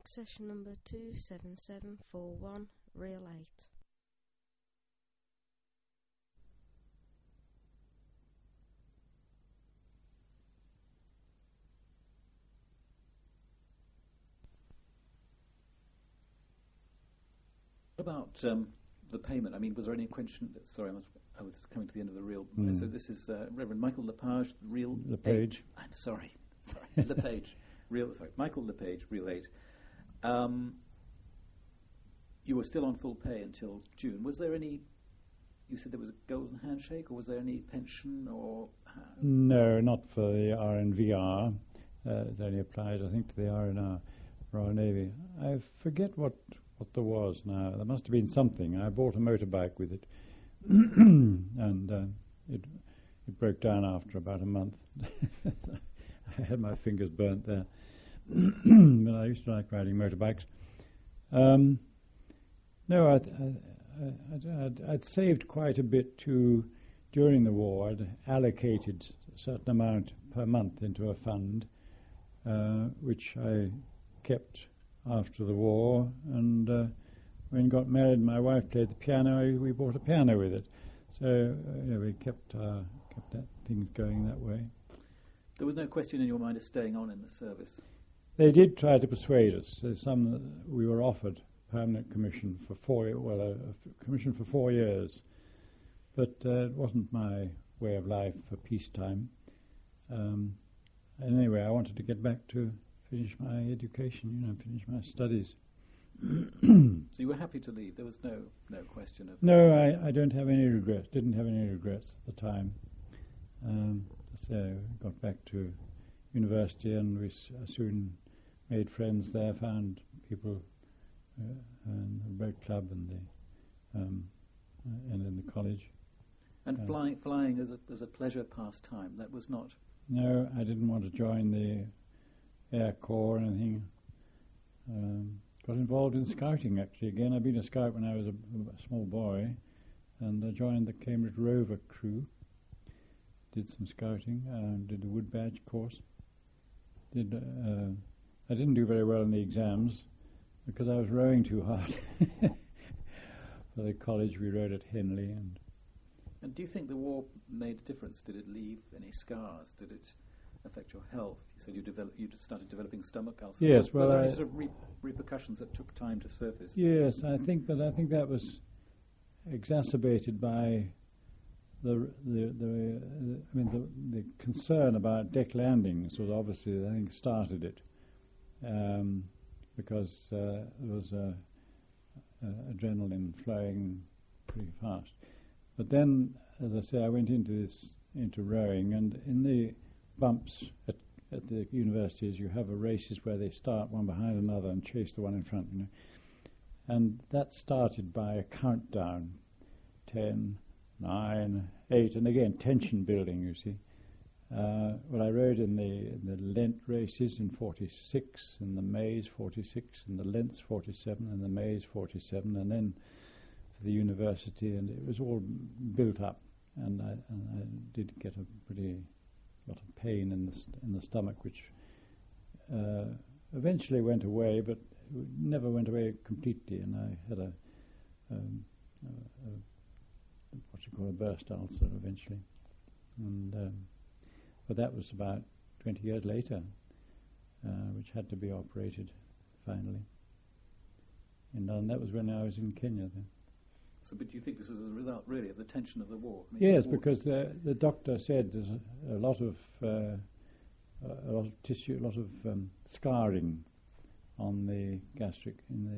Session number 27741, reel 8. What about the payment? I mean, was there any question? Sorry, I was coming to the end of the reel. So this is Reverend Michael Lepage, reel Lepage. 8. I'm sorry, Lepage, Michael Lepage, reel 8. You were still on full pay until June. Was there any? You said there was a golden handshake, or was there any pension or? No, not for the RNVR. It only applied, I think, to the RNR, Royal Navy. I forget what there was now. There must have been something. I bought a motorbike with it, and it broke down after about a month. I had my fingers burnt there. But I used to like riding motorbikes. No, I'd saved quite a bit during the war. I'd allocated a certain amount per month into a fund, which I kept after the war. And when I got married, my wife played the piano. We bought a piano with it. So we kept that things going that way. There was no question in your mind of staying on in the service? They did try to persuade us. We were offered permanent commission for a commission for 4 years, but it wasn't my way of life for peacetime. Anyway, I wanted to get back to finish my education, finish my studies. So you were happy to leave? There was no question of... No, I don't have any regrets. Didn't have any regrets at the time. So got back to university, and we soon made friends there, found people in the boat club and in the college. And flying as a pleasure pastime, that was not... No, I didn't want to join the Air Corps or anything. Got involved in scouting, actually. Again, I'd been a scout when I was a small boy, and I joined the Cambridge Rover crew. Did some scouting, did the Wood Badge course. I didn't do very well in the exams because I was rowing too hard. For the college, we rowed at Henley. And do you think the war made a difference? Did it leave any scars? Did it affect your health? You said you started developing stomach ulcers. Yes, well, was there any sort of repercussions that took time to surface? Yes, I think that was exacerbated by the concern about deck landings was obviously, I think, started it, because there was adrenaline flowing pretty fast. But then, as I say, I went into rowing, and in the bumps at the universities, you have races where they start one behind another and chase the one in front, And that started by a countdown, 10, 9, 8, and again, tension building, you see. Well, I rode in the Lent races in 46, in the Maze 46, in the Lents 47, and the Maze 47, and then for the university, and it was all built up, and I did get a pretty lot of pain in the stomach, which eventually went away, but never went away completely, and I had what you call a burst ulcer eventually, and but that was about 20 years later, which had to be operated finally, and that was when I was in Kenya then. So, but do you think this is a result, really, of the tension of the war? Yes, because the doctor said there's a lot of tissue, a lot of scarring on the gastric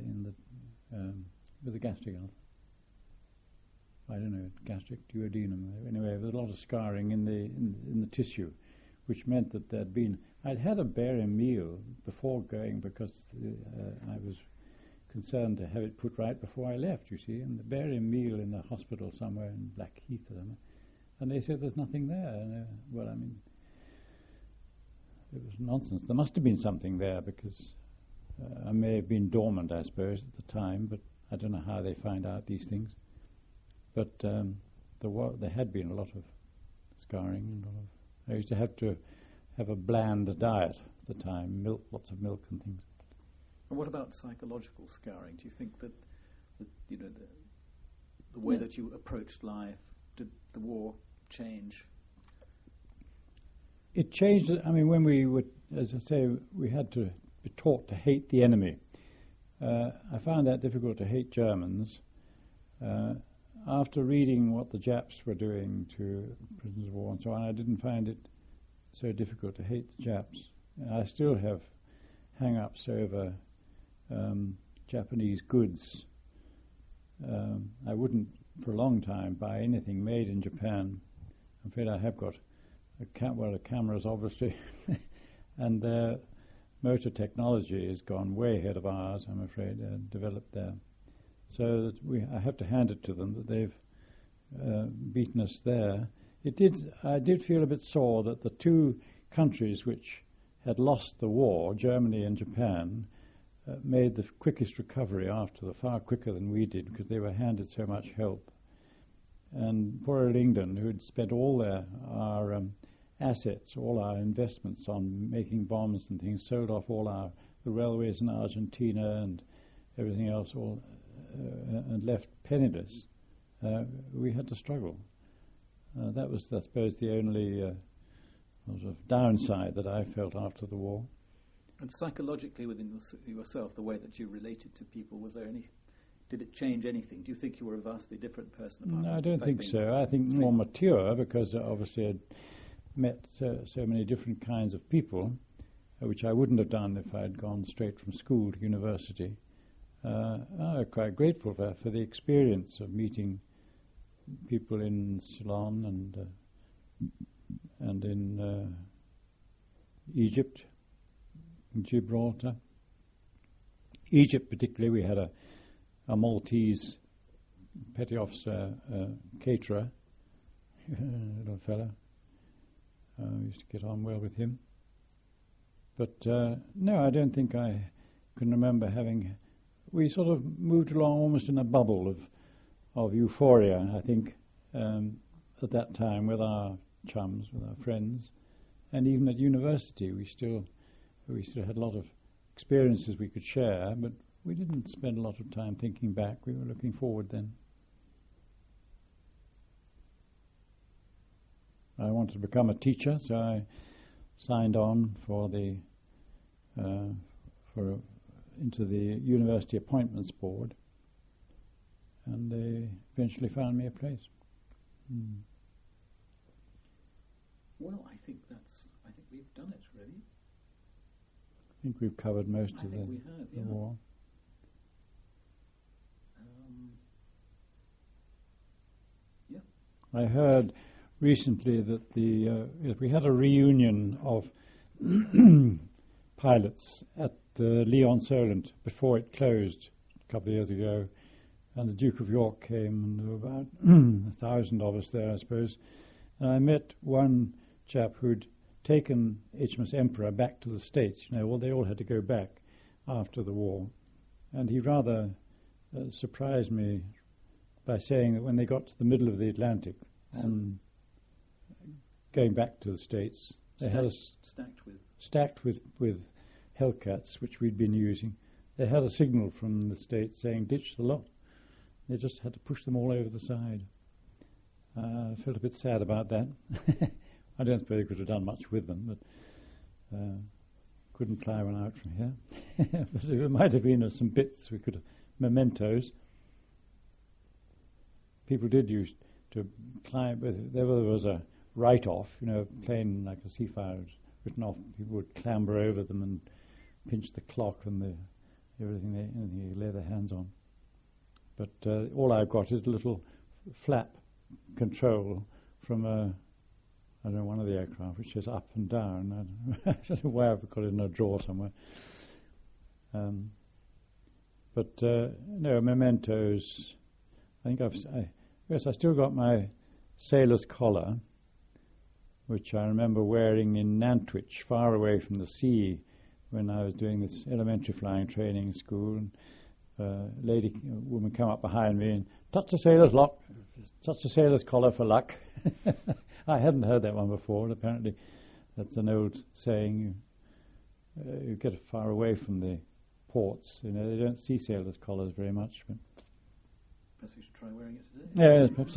with the gastric ulcer. I don't know, gastric duodenum. Anyway, there's a lot of scarring in the tissue, which meant that I'd had a barium meal before going because I was concerned to have it put right before I left, you see, and the barium meal in the hospital somewhere in Blackheath, and they said there's nothing there. And, well, I mean, it was nonsense. There must have been something there because I may have been dormant, I suppose, at the time, but I don't know how they find out these things. But there had been a lot of scarring, and I used to have a bland diet at the time, lots of milk and things. And what about psychological scarring? Do you think that the way that you approached life, did the war change? It changed. I mean, when we were, as I say, we had to be taught to hate the enemy. I found that difficult to hate Germans. After reading what the Japs were doing to prisoners of war and so on, I didn't find it so difficult to hate the Japs. I still have hang-ups over Japanese goods. I wouldn't, for a long time, buy anything made in Japan. I'm afraid I have got the cameras, obviously, and their motor technology has gone way ahead of ours, I'm afraid, developed there. So that I have to hand it to them that they've beaten us there. I did feel a bit sore that the two countries which had lost the war, Germany and Japan, made the quickest recovery after, far quicker than we did, because they were handed so much help. And poor old England, who had spent all our assets, all our investments on making bombs and things, sold off all the railways in Argentina and everything else, and left penniless. We had to struggle. That was, I suppose, the only sort of downside that I felt after the war. And psychologically within yourself, the way that you related to people, did it change anything? Do you think you were a vastly different person? No, I don't think so. I think more mature, because obviously I'd met so many different kinds of people, which I wouldn't have done if I'd gone straight from school to university. I'm quite grateful for the experience of meeting people in Ceylon and in Egypt, in Gibraltar. Egypt particularly, we had a Maltese petty officer caterer, little fellow. Used to get on well with him. But no, I don't think I can remember having... We sort of moved along almost in a bubble of euphoria, I think, at that time with our chums, with our friends. And even at university, we still had a lot of experiences we could share, but we didn't spend a lot of time thinking back. We were looking forward then. I wanted to become a teacher, so I signed on into the University Appointments Board, and they eventually found me a place. Well, I think we've done it, really. I think we've covered most of the war. Yeah. I heard recently that we had a reunion of pilots at Lyon Solent before it closed a couple of years ago, and the Duke of York came, and there were about 1,000 of us there, I suppose. And I met one chap who'd taken HMS Emperor back to the States. They all had to go back after the war, and he rather surprised me by saying that when they got to the middle of the Atlantic and going back to the States, they had us stacked with Hellcats, which we'd been using. They had a signal from the States saying, ditch the lot. They just had to push them all over the side. I felt a bit sad about that. I don't suppose I could have done much with them, but couldn't fly one out from here. But it might have been some bits we could have, mementos. People did use to climb, there was a write-off, plane like a Seafire was written off. People would clamber over them and pinch the clock and anything they lay their hands on. But all I've got is a little flap control from one of the aircraft, which is up and down. I don't know why I've got it in a drawer somewhere. But no, mementos. I think I still got my sailor's collar, which I remember wearing in Nantwich, far away from the sea, when I was doing this elementary flying training school. And a woman come up behind me and touch the sailor's collar for luck. I hadn't heard that one before, and apparently that's an old saying. You get far away from the ports. You know, they don't see sailors' collars very much. But Perhaps you should try wearing it today. yeah, perhaps.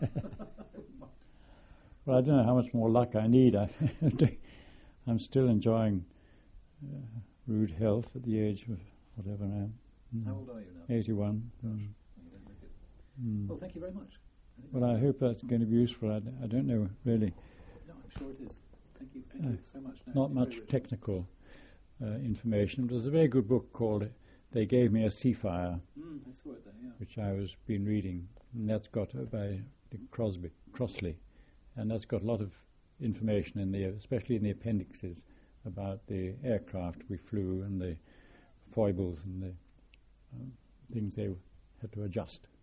Well, I don't know how much more luck I need. I'm still enjoying rude health at the age of whatever I am. How old are you now? 81. Gosh, you don't look it. Well, thank you very much. Well, I hope that's going to be useful. I don't know really. No, I'm sure it is. Thank you. Thank you so much. No, Not much technical information. There's a very good book called They Gave Me a Seafire, I saw it there, yeah. which I was been reading, and that's got by Dick Crossley, and that's got a lot of information in there, especially in the appendixes, about the aircraft we flew and the foibles and the things they had to adjust.